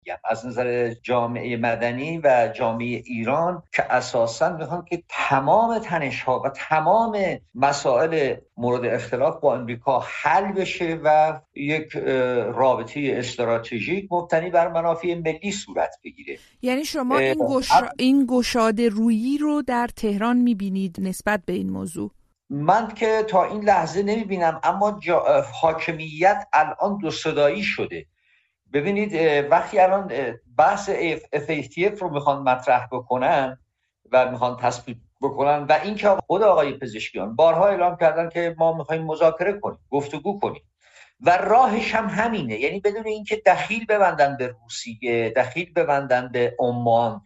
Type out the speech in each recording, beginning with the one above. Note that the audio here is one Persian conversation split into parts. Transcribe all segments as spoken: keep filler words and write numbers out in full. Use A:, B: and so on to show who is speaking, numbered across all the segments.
A: از نظر جامعه مدنی و جامعه ایران که اساساً میخوان که تمام تنش‌ها و تمام مسائل مورد اختلاف با امریکا حل بشه و یک رابطه استراتژیک مبتنی بر منافع ملی صورت بگیره.
B: یعنی شما این گشا... این گشاده رویی رو در تهران میبینید نسبت به این موضوع؟
A: من که تا این لحظه نمیبینم، اما جا... حاکمیت الان دو صدایی شده. ببینید وقتی الان بحث اف ای تی اف رو میخوان مطرح بکنن و میخوان تصویب بکنن و این که خود آقای پزشکیان بارها اعلام کردن که ما میخوایم مذاکره کنیم، گفتگو کنیم و راهش هم همینه، یعنی بدون اینکه دخیل ببندن به روسیه، دخیل ببندن به عمان،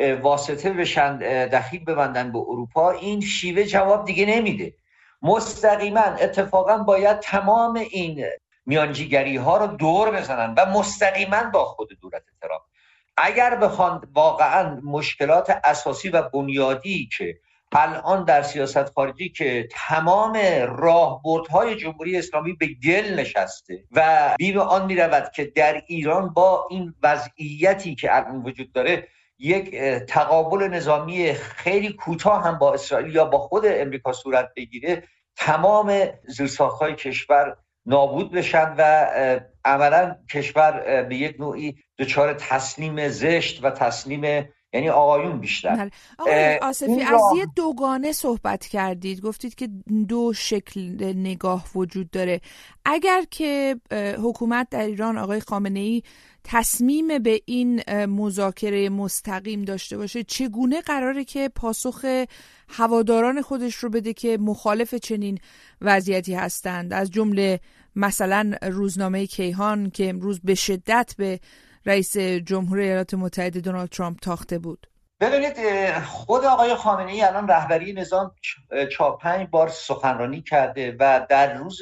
A: واسطه بشن، دخیل ببندن به اروپا، این شیوه جواب دیگه نمیده. مستقیما اتفاقا باید تمام این میانجیگری ها رو دور بزنن و مستقیما با خود دولت ترامپ اگر بخوان واقعا مشکلات اساسی و بنیادی که الان در سیاست خارجی که تمام راهبردهای جمهوری اسلامی به گل نشسته و بیم آن میرود که در ایران با این وضعیتی که الان وجود داره یک تقابل نظامی خیلی کوتاه هم با اسرائیل یا با خود امریکا صورت بگیره، تمام زیرساخت‌های کشور نابود بشن و عملا کشور به یک نوعی دچار تسلیم زشت و تسلیم یعنی آقایون بیشتر.
B: آقای آصفی از یه دوگانه صحبت کردید، گفتید که دو شکل نگاه وجود داره. اگر که حکومت در ایران آقای خامنه‌ای تصمیم به این مذاکره مستقیم داشته باشه، چگونه قراره که پاسخ هواداران خودش رو بده که مخالف چنین وضعیتی هستند، از جمله مثلا روزنامه کیهان که امروز به شدت به رئیس جمهور ایالات متحده دونالد ترامپ تاخته بود؟
A: ببینید خود آقای خامنه‌ای الان رهبری نظام چهار پنج بار سخنرانی کرده و در روز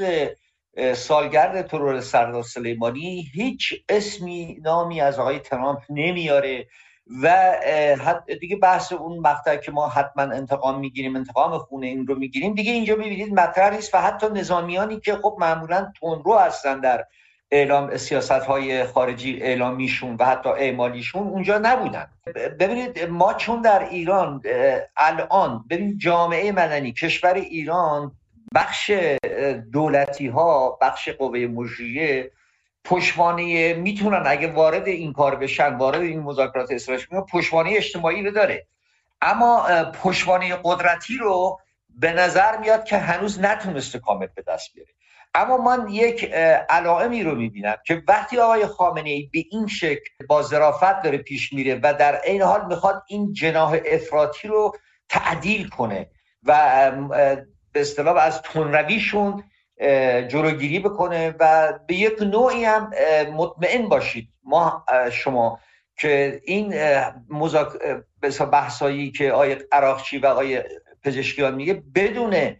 A: سالگرد ترور سردار سلیمانی هیچ اسمی نامی از آقای ترامپ نمیاره و دیگه بحث اون مقطع که ما حتما انتقام میگیریم، انتقام خونه این رو میگیریم، دیگه اینجا میبینید مطرح نیست و حتی نظامیانی که خب معمولا تندرو هستن در اعلام سیاست‌های خارجی اعلامیشون و حتی اعمالیشون اونجا نبودن. ببینید ما چون در ایران الان ببین جامعه مدنی کشور ایران بخش دولتی ها، بخش قوه مجریه پشتوانه میتونن اگه وارد این کار بشن، وارد این مذاکرات استراتژیک پشتوانه اجتماعی رو داره، اما پشتوانه قدرتی رو به نظر میاد که هنوز نتونسته کامل به دست بیاره. اما من یک علائمی رو میبینم که وقتی آقای خامنه‌ای به این شکل با ظرافت داره پیش میره و در این حال میخواد این جناح افراطی رو تعدیل کنه و به اصطلاح از تندرویشون جلوگیری بکنه و به یک نوعی هم مطمئن باشید ما شما که این مذاکره بحثایی که آقای عراقچی و آقای پزشکیان میگه بدون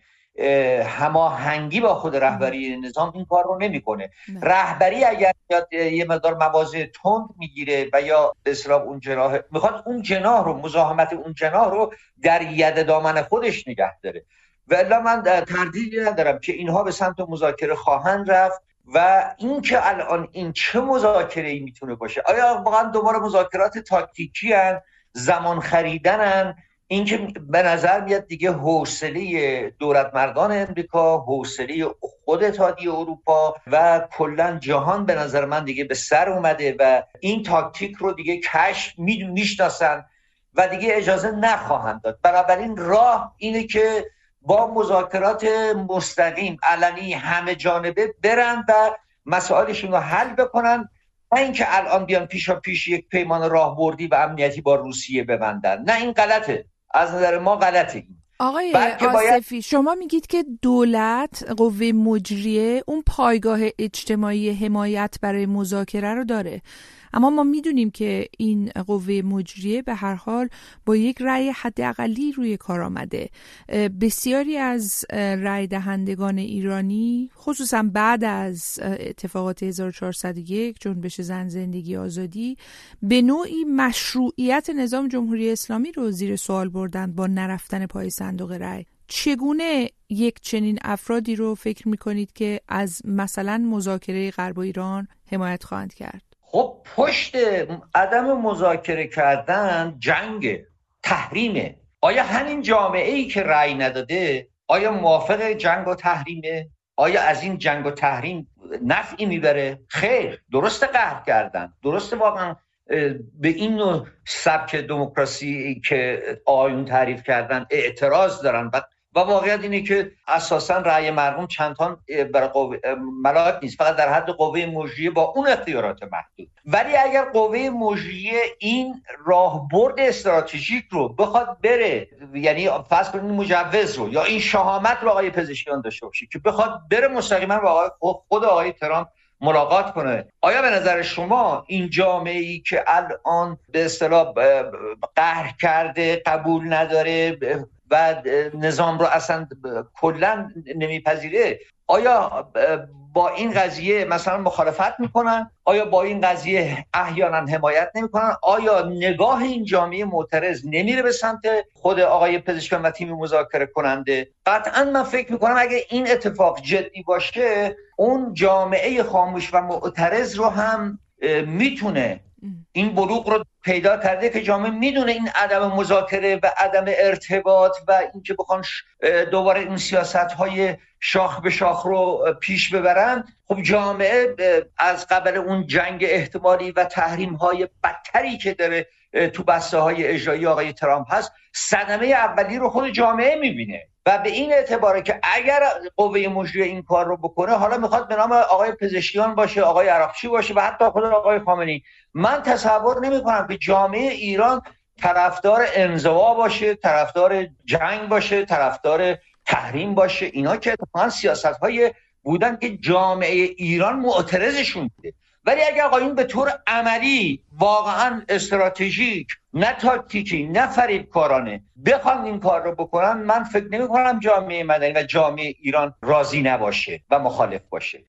A: هماهنگی با خود رهبری نظام این کار رو نمیکنه. رهبری اگر یه مقدار مواضع تند میگیره و یا به اصطلاح اون جناح میخواد اون جناح رو مزاحمت اون جناح رو در ید دامن خودش نگه داره و الا من تردیدی ندارم که اینها به سمت مذاکره خواهند رفت و این که الان این چه مذاکره‌ای میتونه باشه، آیا واقعا دوباره مذاکرات تاکتیکی ان، زمان خریدنن؟ این که به نظر میاد دیگه حوصله دولت مردان امریکا، حوصله خود اتحادیه اروپا و کلا جهان به نظر من دیگه به سر اومده و این تاکتیک رو دیگه کشف میشناسن و دیگه اجازه نخواهند داد. بنابراین راه اینه که با مذاکرات مستقیم علنی همه جانبه برن و مسائلشون رو حل بکنن، نه اینکه الان بیان پیشا پیش یک پیمان راهبردی و امنیتی با روسیه ببندن. نه این غلطه، از نظر ما غلطه.
B: آقای آصفی باید... شما میگید که دولت، قوه مجریه، اون پایگاه اجتماعی حمایت برای مذاکره رو داره، اما ما میدونیم که این قوه مجریه به هر حال با یک رأی حداقلی روی کار آمده. بسیاری از رأی دهندگان ایرانی خصوصا بعد از اتفاقات هزار و چهارصد و یک جنبش زن زندگی آزادی به نوعی مشروعیت نظام جمهوری اسلامی رو زیر سوال بردند با نرفتن پای صندوق رأی. چگونه یک چنین افرادی رو فکر میکنید که از مثلا مذاکره غرب و ایران حمایت خواهند کرد؟
A: خب پشت عدم مذاکره کردن جنگ تحریمه. آیا همین جامعه ای که رأی نداده آیا موافق جنگ و تحریمه؟ آیا از این جنگ و تحریم نفعی میبره؟ خیر، درست قهر کردن، درست واقعا به این نوع سبک دموکراسی که آیون تعریف کردن اعتراض دارن و و واقعیت اینه که اساساً رأی مردم چندان برای قوه ملاک نیست، فقط در حد قوه مجریه با اون اختیارات محدود. ولی اگر قوه مجریه این راهبرد استراتژیک رو بخواد بره، یعنی فرض کنید مجوز رو یا این شهامت رو آقای پزشکیان داشته باشه که بخواد بره مستقیما با خود آقای ترامپ ملاقات کنه، آیا به نظر شما این جامعه‌ای که الان به اصطلاح قهر کرده، قبول نداره و نظام رو اصلا کلا نمیپذیره، آیا با این قضیه مثلا مخالفت میکنن؟ آیا با این قضیه احیانا حمایت نمیکنن؟ آیا نگاه این جامعه معترض نمیره به سمت خود آقای پزشکیان و تیم مذاکره کننده؟ قطعا من فکر میکنم اگه این اتفاق جدی باشه، اون جامعه خاموش و معترض رو هم میتونه این بلوغ رو پیدا کرده که جامعه میدونه این عدم مذاکره و عدم ارتباط و اینکه بخوان دوباره این سیاست‌های شاخ به شاخ رو پیش ببرن، خب جامعه از قبل اون جنگ احتمالی و تحریم‌های بدتری که داره تو بسته‌های اجرایی آقای ترامپ هست، صدمه اولی رو خود جامعه میبینه و به این اعتباره که اگر قوه مجریه این کار رو بکنه، حالا میخواد به نام آقای پزشکیان باشه، آقای عراقچی باشه و حتی خود آقای خامنه‌ای، من تصور نمی‌کنم که جامعه ایران طرفدار انزوا باشه، طرفدار جنگ باشه، طرفدار تحریم باشه. اینا که اتفاقا سیاست‌های بودن که جامعه ایران معترضشون بوده. ولی اگر آقایون به طور عملی واقعا استراتژیک، نه تاکتیکی، نه فریبکارانه بخوان این کار رو بکنن، من فکر نمی کنم جامعه مدنی و جامعه ایران راضی نباشه و مخالف باشه.